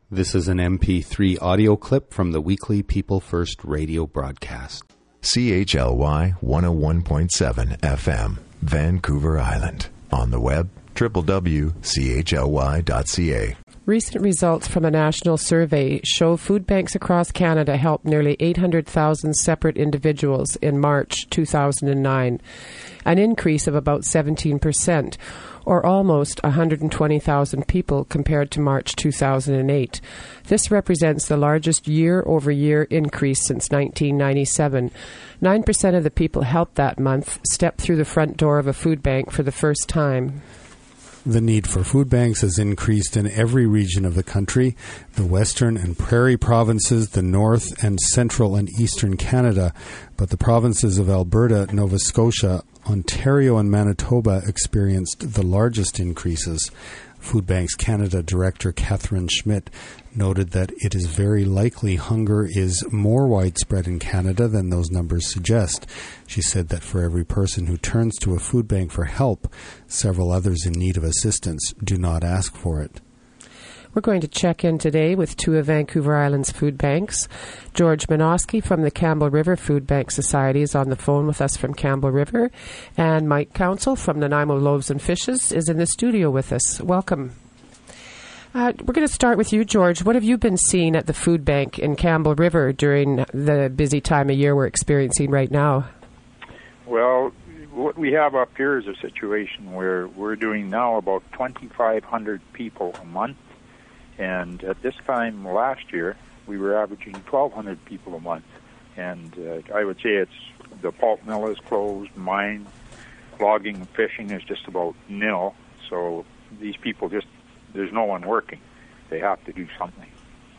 This is an MP3 audio clip from the weekly People First radio broadcast. CHLY 101.7 FM, Vancouver Island. On the web, www.chly.ca. Recent results from a national survey show food banks across Canada helped nearly 800,000 separate individuals in March 2009, an increase of about 17%, or almost 120,000 people compared to March 2008. This represents the largest year-over-year increase since 1997. 9% of the people helped that month stepped through the front door of a food bank for the first time. The need for food banks has increased in every region of the country, the western and prairie provinces, the north and central and eastern Canada, but the provinces of Alberta, Nova Scotia, Ontario and Manitoba experienced the largest increases. Food Banks Canada Director Catherine Schmidt noted that it is very likely hunger is more widespread in Canada than those numbers suggest. She said that for every person who turns to a food bank for help, several others in need of assistance do not ask for it. We're going to check in today with two of Vancouver Island's food banks. George Minoski from the Campbell River Food Bank Society is on the phone with us from Campbell River. And Mike Council from Nanaimo Loaves and Fishes is in the studio with us. Welcome. We're going to start with you, George. What have you been seeing at the food bank in Campbell River during the busy time of year we're experiencing right now? Well, what we have up here is a situation where we're doing now about 2,500 people a month. And at this time last year, we were averaging 1,200 people a month. And I would say it's the pulp mill is closed, mine, logging and fishing is just about nil. So these people there's no one working. They have to do something.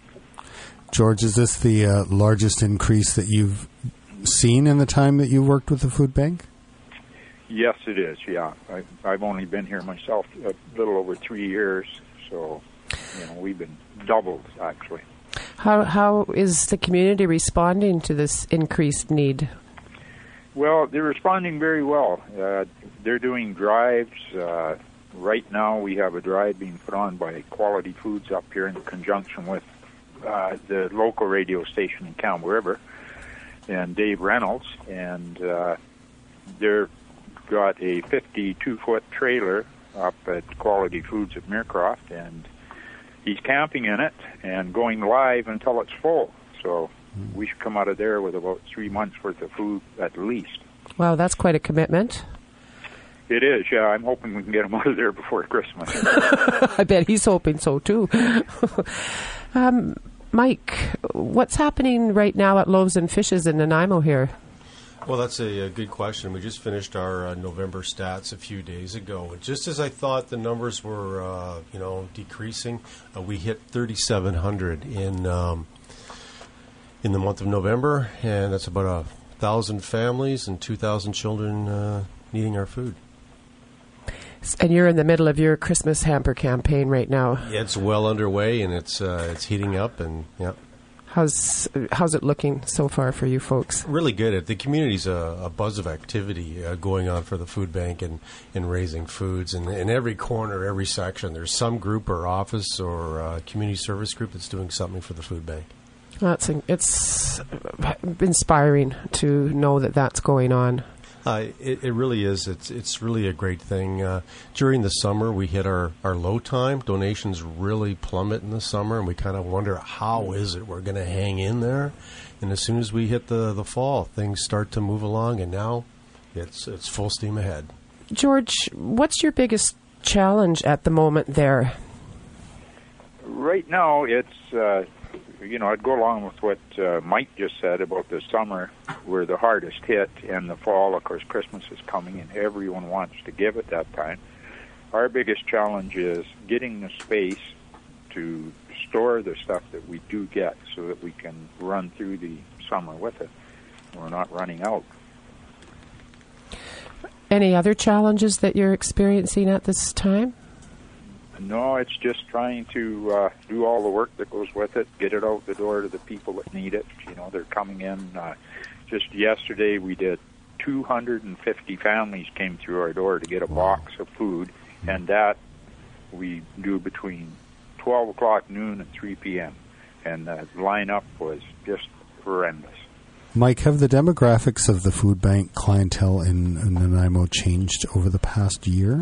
George, is this the largest increase that you've seen in the time that you've worked with the food bank? Yes, it is, yeah. I've only been here myself a little over 3 years, so... we've been doubled, actually. How is the community responding to this increased need? Well, they're responding very well. They're doing drives. Right now, we have a drive being put on by Quality Foods up here in conjunction with the local radio station in Campbell River and Dave Reynolds. And they've got a 52-foot trailer up at Quality Foods at Muircroft, and he's camping in it and going live until it's full. So we should come out of there with about 3 months' worth of food at least. Wow, that's quite a commitment. It is, yeah. I'm hoping we can get him out of there before Christmas. I bet he's hoping so, too. Mike, what's happening right now at Loaves and Fishes in Nanaimo here? Well, that's a good question. We just finished our November stats a few days ago. Just as I thought the numbers were, decreasing, we hit 3,700 in the month of November, and that's about 1,000 families and 2,000 children needing our food. And you're in the middle of your Christmas hamper campaign right now. Yeah, it's well underway, and it's heating up, and yeah. How's it looking so far for you folks? Really good. The community's a buzz of activity going on for the food bank and raising foods. And in every corner, every section, there's some group or office or community service group that's doing something for the food bank. It's inspiring to know that that's going on. It really is. It's really a great thing. During the summer, we hit our low time. Donations really plummet in the summer, and we kind of wonder how is it we're going to hang in there. And as soon as we hit the fall, things start to move along, and now it's full steam ahead. George, what's your biggest challenge at the moment there? Right now, it's... I'd go along with what Mike just said about the summer. We're the hardest hit, and the fall, of course, Christmas is coming, and everyone wants to give at that time. Our biggest challenge is getting the space to store the stuff that we do get so that we can run through the summer with it. We're not running out. Any other challenges that you're experiencing at this time? No, it's just trying to do all the work that goes with it, get it out the door to the people that need it. They're coming in. Just yesterday we did 250 families came through our door to get a box of food, and that we do between 12 o'clock, noon, and 3 p.m. And the lineup was just horrendous. Mike, have the demographics of the food bank clientele in Nanaimo changed over the past year?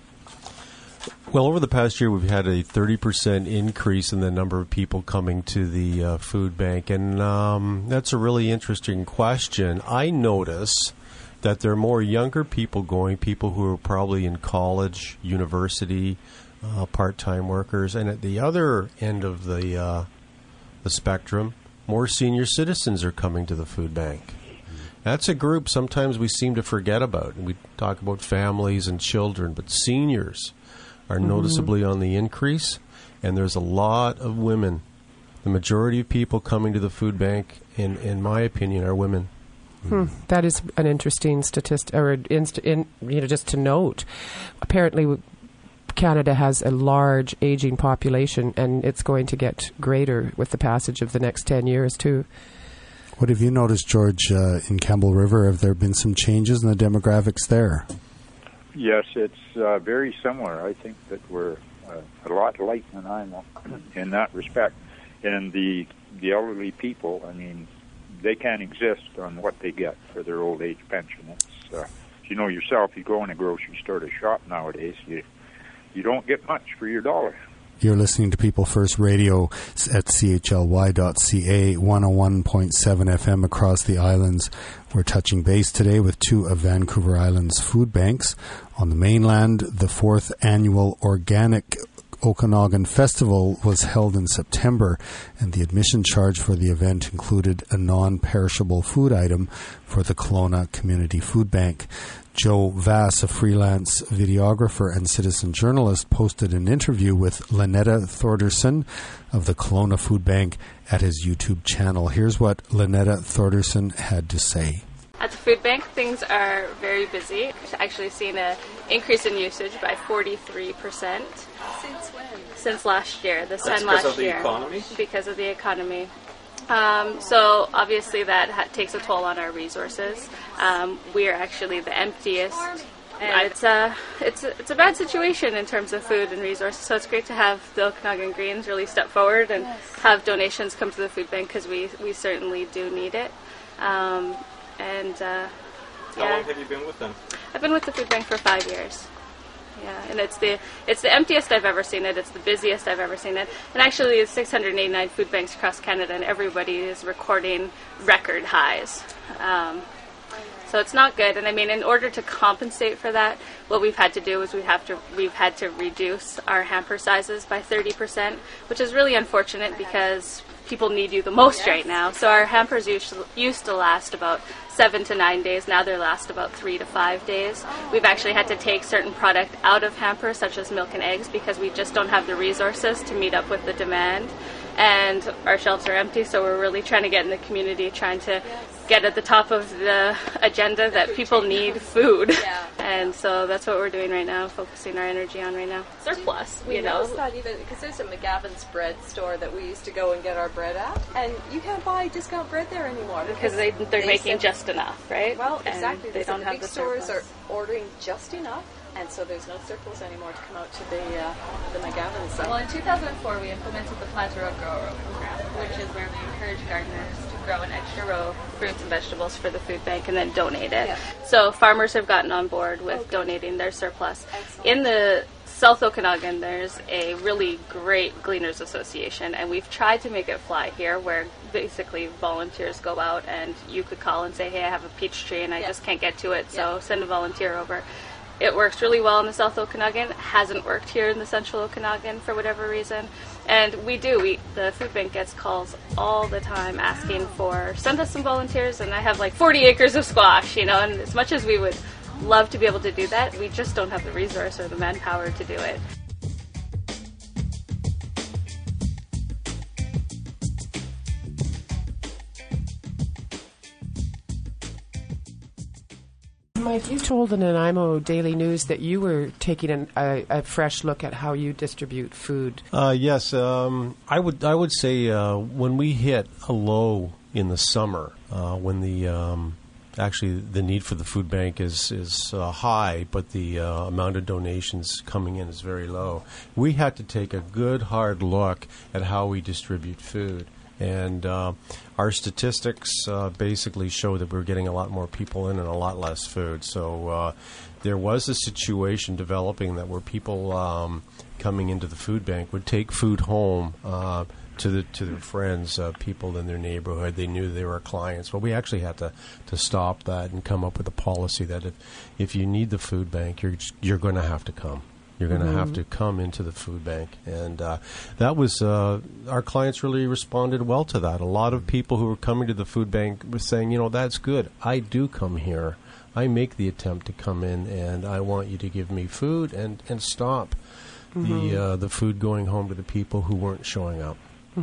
Well, over the past year, we've had a 30% increase in the number of people coming to the food bank, and that's a really interesting question. I notice that there are more younger people going, people who are probably in college, university, part-time workers, and at the other end of the spectrum, more senior citizens are coming to the food bank. That's a group sometimes we seem to forget about. We talk about families and children, but seniors are noticeably on the increase, and there's a lot of women. The majority of people coming to the food bank, in my opinion, are women. That is an interesting statistic, or just to note. Apparently, Canada has a large aging population, and it's going to get greater with the passage of the next 10 years, too. What have you noticed, George, in Campbell River? Have there been some changes in the demographics there? Yes, it's very similar. I think that we're a lot like Nanaimo in that respect. And the elderly people, I mean, they can't exist on what they get for their old age pension. It's, you know yourself, you go in a grocery store to shop nowadays, you don't get much for your dollar. You're listening to People First Radio at chly.ca, 101.7 FM across the islands. We're touching base today with two of Vancouver Island's food banks. On the mainland, the 4th annual Organic Okanagan Festival was held in September, and the admission charge for the event included a non-perishable food item for the Kelowna Community Food Bank. Joe Vass, a freelance videographer and citizen journalist, posted an interview with Lynetta Thorderson of the Kelowna Food Bank at his YouTube channel. Here's what Lynetta Thorderson had to say. At the food bank, things are very busy. I've actually seen an increase in usage by 43%. Since when? Since last year, this That's time last because of year. The economy? Because of the economy. So obviously that takes a toll on our resources. We are actually the emptiest. And it's a bad situation in terms of food and resources. So it's great to have the Okanagan Greens really step forward and have donations come to the food bank, because we certainly do need it. How long have you been with them? I've been with the food bank for 5 years. Yeah, and it's the emptiest I've ever seen it. It's the busiest I've ever seen it. And actually, it's 689 food banks across Canada, and everybody is recording record highs. So it's not good. And I mean, in order to compensate for that, what we've had to do is we've had to reduce our hamper sizes by 30%, which is really unfortunate because people need you the most right now. So our hampers used to last about 7 to 9 days. Now they last about 3 to 5 days. We've actually had to take certain product out of hampers, such as milk and eggs, because we just don't have the resources to meet up with the demand. And our shelves are empty, so we're really trying to get in the community, trying to get at the top of the agenda that people need food. Yeah. And so that's what we're doing right now, focusing our energy on right now. Surplus, We noticed that even because there's a McGavin's bread store that we used to go and get our bread at, and you can't buy discount bread there anymore because they're making just enough, right? Well, exactly. They don't have big the stores surplus. are ordering just enough, and so there's no surplus anymore to come out to the McGavin's. Well, in 2004, we implemented the Plant a Row, Grow a Row program, which is where we encourage gardeners to grow an extra row of fruits and vegetables for the food bank and then donate it. Yeah. So farmers have gotten on board with donating their surplus. Excellent. In the South Okanagan, there's a really great Gleaners Association, and we've tried to make it fly here, where basically volunteers go out and you could call and say, hey, I have a peach tree and I just can't get to it, so send a volunteer over. It works really well in the South Okanagan. It hasn't worked here in the Central Okanagan for whatever reason. And the food bank gets calls all the time asking for, send us some volunteers, and I have like 40 acres of squash, and as much as we would love to be able to do that, we just don't have the resource or the manpower to do it. Mike, you told the Nanaimo Daily News that you were taking a fresh look at how you distribute food. Yes, I would say when we hit a low in the summer, when the actually the need for the food bank is high, but the amount of donations coming in is very low. We had to take a good hard look at how we distribute food. And our statistics basically show that we're getting a lot more people in and a lot less food. So there was a situation developing that where people coming into the food bank would take food home to their friends, people in their neighborhood. They knew they were clients. Well, we actually had to stop that and come up with a policy that if you need the food bank, you're going to have to come. You're going to have to come into the food bank. And that was, our clients really responded well to that. A lot of people who were coming to the food bank were saying, that's good. I do come here. I make the attempt to come in, and I want you to give me food and stop the food going home to the people who weren't showing up.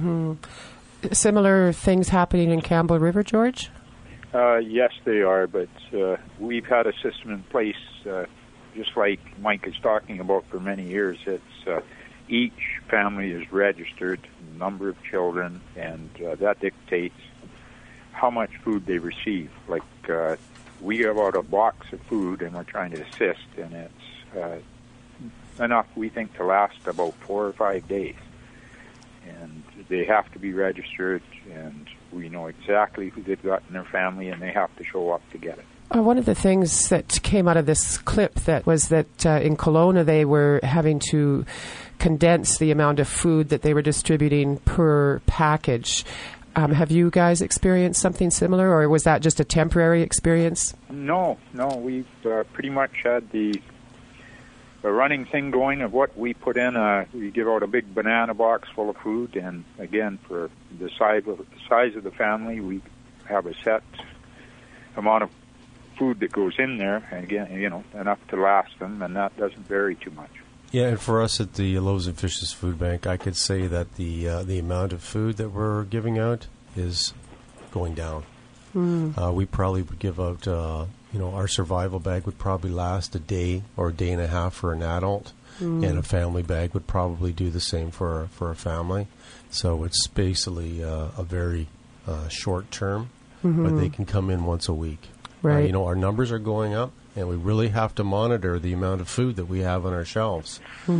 Similar things happening in Campbell River, George? Yes, they are, but we've had a system in place just like Mike is talking about for many years. It's each family is registered, number of children, and that dictates how much food they receive. Like we give out a box of food, and we're trying to assist, and it's enough, we think, to last about 4 or 5 days. And they have to be registered, and we know exactly who they've got in their family, and they have to show up to get it. One of the things that came out of this clip that was that in Kelowna they were having to condense the amount of food that they were distributing per package. Have you guys experienced something similar, or was that just a temporary experience? No, we've pretty much had the running thing going of what we put in. We give out a big banana box full of food, and again, for the size of the family, we have a set amount of food that goes in there, and again, enough to last them, and that doesn't vary too much. Yeah, and for us at the Loaves and Fishes Food Bank, I could say that the amount of food that we're giving out is going down. We probably would give out, our survival bag would probably last a day or a day and a half for an adult, and a family bag would probably do the same for a family. So it's basically a very short term, but they can come in once a week. Right. Our numbers are going up, and we really have to monitor the amount of food that we have on our shelves.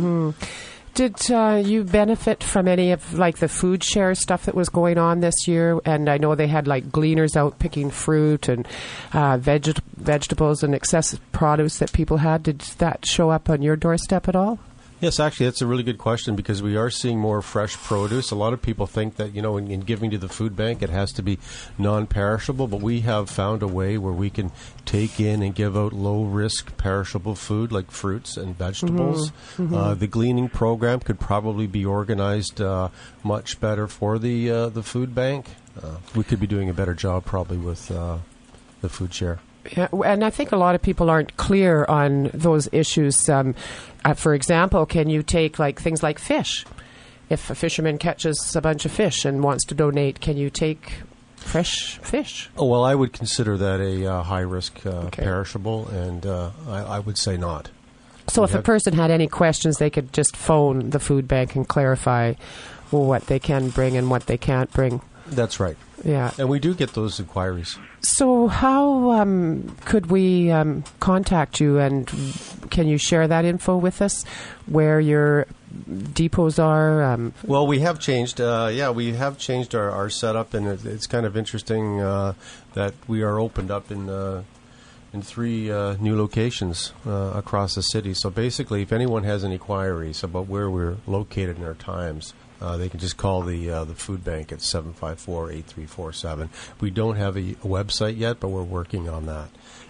Did you benefit from any of the food share stuff that was going on this year? And I know they had gleaners out picking fruit and vegetables and excess produce that people had. Did that show up on your doorstep at all? Yes, actually, that's a really good question because we are seeing more fresh produce. A lot of people think that, in giving to the food bank, it has to be non-perishable, but we have found a way where we can take in and give out low-risk perishable food like fruits and vegetables. The gleaning program could probably be organized much better for the food bank. We could be doing a better job probably with the food share. Yeah, and I think a lot of people aren't clear on those issues. For example, can you take things like fish? If a fisherman catches a bunch of fish and wants to donate, can you take fresh fish? Oh, well, I would consider that a high-risk perishable, and I would say not. So if a person had any questions, they could just phone the food bank and clarify what they can bring and what they can't bring. That's right. Yeah. And we do get those inquiries. So how could we contact you, and can you share that info with us, where your depots are? Well, we have changed. We have changed our setup, and it's kind of interesting that we are opened up in 3 new locations across the city. So basically, if anyone has any queries about where we're located in our times, they can just call the food bank at 754-8347. We don't have a website yet, but we're working on that.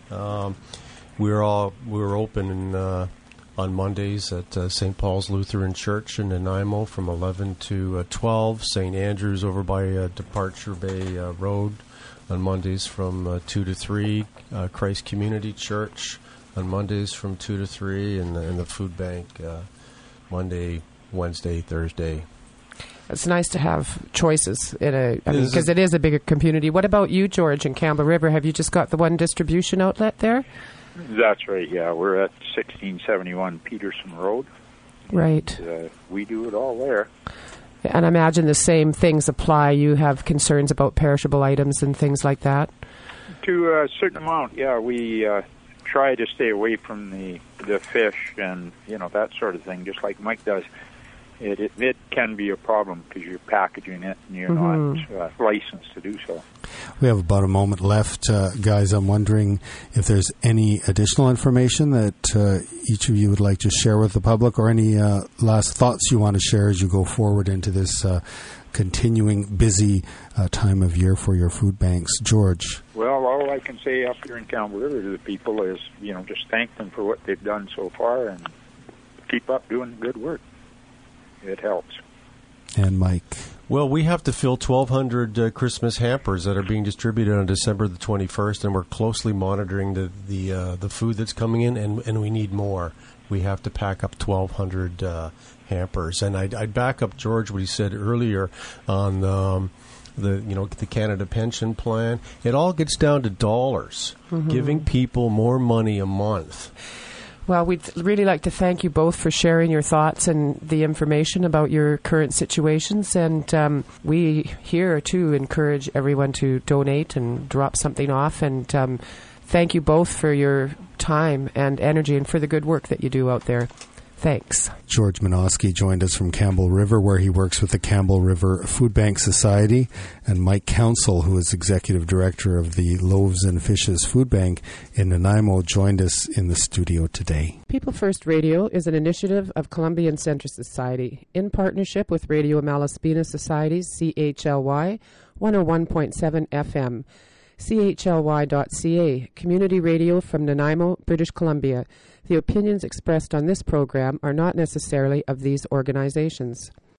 We're open on Mondays at St. Paul's Lutheran Church in Nanaimo from 11 to 12. St. Andrew's over by Departure Bay Road on Mondays from 2 to 3. Christ Community Church on Mondays from 2 to 3, and the food bank Monday, Wednesday, Thursday. It's nice to have choices because it is a bigger community. What about you, George, in Campbell River? Have you just got the one distribution outlet there? That's right, yeah. We're at 1671 Peterson Road. Right. And, we do it all there. And I imagine the same things apply. You have concerns about perishable items and things like that? To a certain amount, yeah. We try to stay away from the fish and, that sort of thing, just like Mike does. It can be a problem because you're packaging it and you're not licensed to do so. We have about a moment left. Guys, I'm wondering if there's any additional information that each of you would like to share with the public, or any last thoughts you want to share as you go forward into this continuing busy time of year for your food banks. George? Well, all I can say up here in Campbell River to the people is, just thank them for what they've done so far and keep up doing good work. It helps. And Mike? Well, we have to fill 1,200 Christmas hampers that are being distributed on December the 21st, and we're closely monitoring the food that's coming in, and we need more. We have to pack up 1,200 hampers. And I'd back up George what he said earlier on the Canada Pension Plan. It all gets down to dollars, giving people more money a month. Well, we'd really like to thank you both for sharing your thoughts and the information about your current situations. And we here, too, encourage everyone to donate and drop something off. And thank you both for your time and energy and for the good work that you do out there. Thanks. George Minoski joined us from Campbell River, where he works with the Campbell River Food Bank Society, and Mike Council, who is Executive Director of the Loaves and Fishes Food Bank in Nanaimo, joined us in the studio today. People First Radio is an initiative of Columbian Centre Society in partnership with Radio Malaspina Society's CHLY 101.7 FM. CHLY.ca, community radio from Nanaimo, British Columbia. The opinions expressed on this program are not necessarily of these organizations.